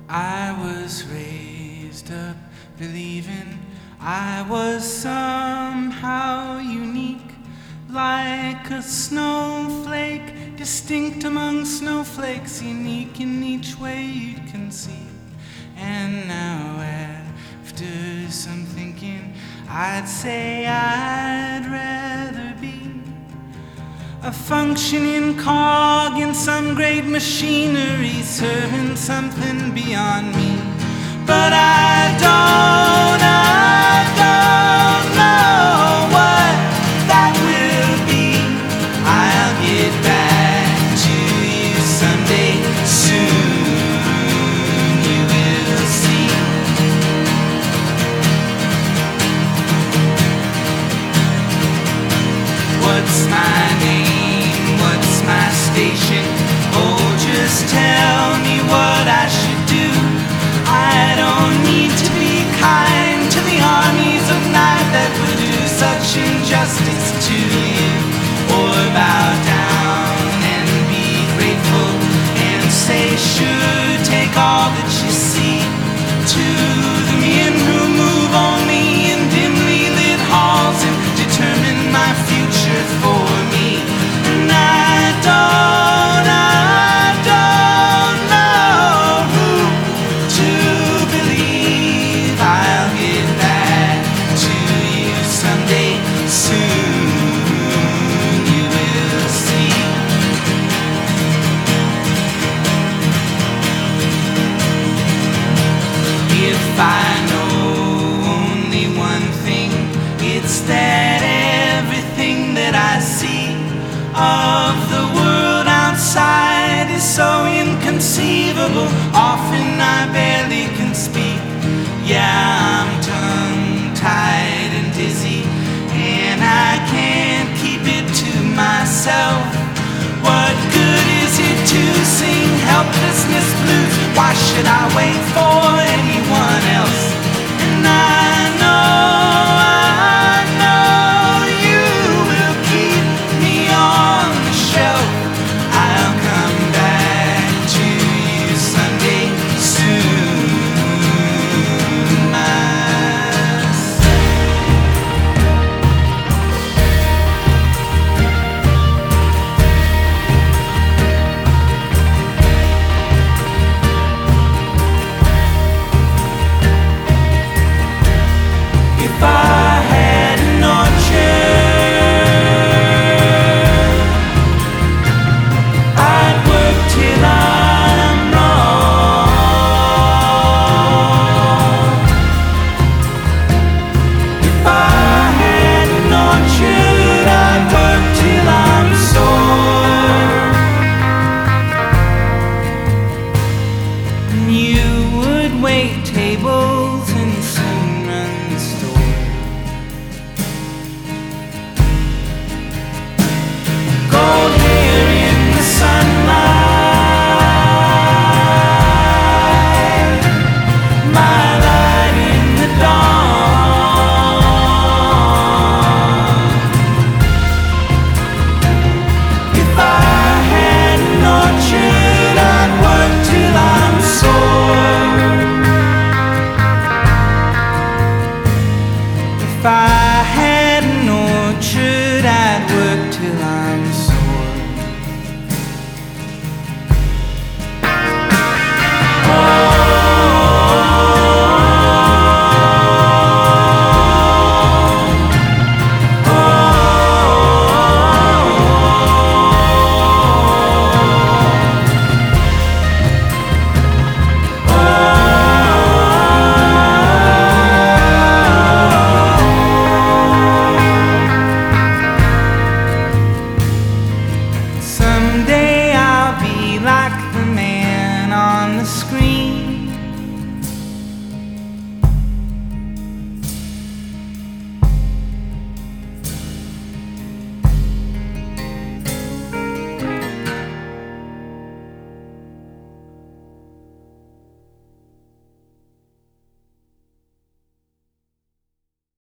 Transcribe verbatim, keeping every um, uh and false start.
I was raised up believing I was somehow unique, like a snowflake, distinct among snowflakes, unique in each way you'd conceive. And now after some thinking, I'd say I'd rather be a functioning cog in some great machinery, serving something beyond me. But I don't, I don't know what that will be. I'll get back to you someday soon, you will see. What's my name? What's my station? Oh, just tell me what I should do. I don't need to be kind to the armies of night that would do such injustice to you, or bow down and be grateful and say, sure, take all that you see. To the men who move only in dimly lit halls and determine my future for me. And I don't, I don't know who to believe. I'll get back to you someday soon, you will see. If I know only one thing, it's that everything that I see of the world outside is so inconceivable. Often I barely can speak. Yeah, I'm tongue-tied and dizzy, and I can't keep it to myself. What good is it to sing helplessness blues? Why should I wait for anyone else? And I know, I know you will keep me on the shelf. I'll come back to you someday soon, myself. If I had an orchard, I'd work till I'm wrong. If I had an orchard, I'd work till I'm sore. And you would wait tables